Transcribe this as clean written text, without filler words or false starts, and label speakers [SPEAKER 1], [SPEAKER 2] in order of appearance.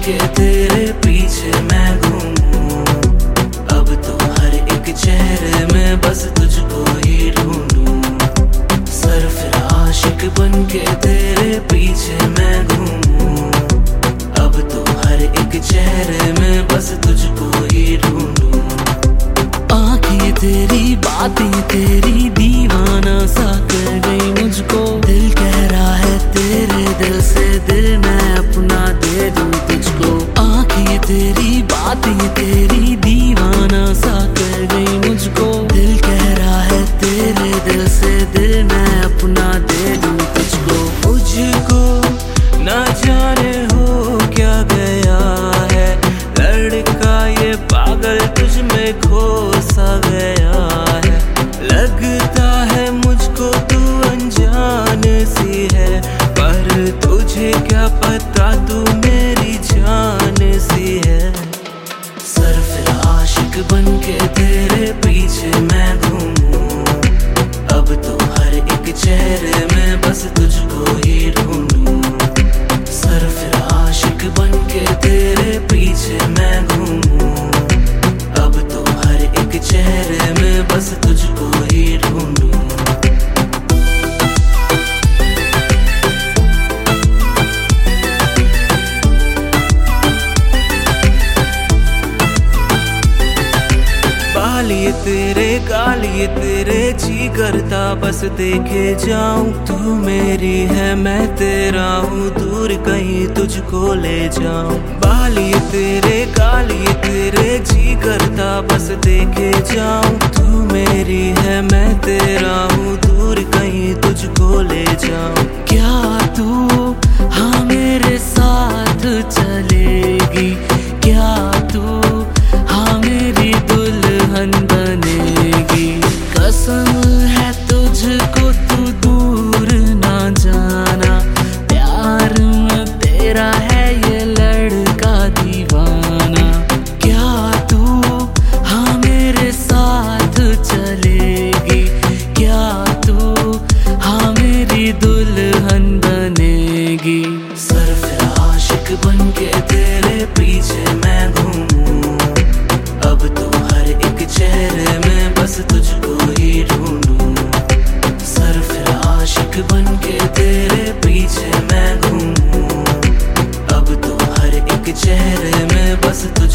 [SPEAKER 1] के तेरे पीछे मैं घूमूं। अब तो हर एक चेहरे में बस तुझको ही ढूंढूं। सरफिर आशिक बन के तेरे पीछे मैं घूमूं। अब तो हर एक चेहरे में बस तुझको ही ढूंढूं। आँखें तेरी बातें तेरी दीवाना सा कर गई मुझको। दिल कह रहा है तेरे दिल से दिल मैं अपना दे दूं तुझको। आँखें तेरी बातें तेरी दीवाना सा कर गई मुझको। दिल कह रहा है तेरे दिल से दिल मैं अपना दे दूं तुझको। मुझको ना जाने हो क्या गया है, लड़का ये पागल तुझ में खो सा गया है। लगता है मुझको तू अनजान सी है, पर तुझे क्या पता तू मेरी जान सी है। सरफिर आशिक बन के तेरे पीछे मैं घूमूं। अब तो हर एक चेहरे में बस तुझको ही ढूंढूं। सरफिर आशिक बन के तेरे पीछे मैं घूमूं। अब तो हर एक चेहरे में बस तुझको ही ढूंढूं। बालिए तेरे गालिए तेरे जी करता बस देखे जाऊं। तू मेरी है मैं तेरा हूँ, दूर कहीं तुझको ले जाऊं। बालिए तेरे गालिए तेरे जी करता बस देखे जाऊं। तू मेरी है मैं तेरा हूँ, दूर कहीं तुझको ले जाऊं। क्या तू हाँ मेरे साथ चलेगी? क्या तू हाँ मेरी दुल्हन बनेगी? कसम है तुझको तू दूर ना जाना, प्यार में तेरा है ये लड़का दीवाना। क्या तू हाँ मेरे साथ चलेगी? क्या तू हाँ मेरी दुल्हन बनेगी? सरफिर आशिक बन के तेरे पीछे मैं घूमूं। अब तो हर एक चेहरे में बस तुझको ही ढूंढूं। सरफिर आशिक बन के तेरे पीछे मैं घूमूं। अब तो हर एक चेहरे में बस तुझको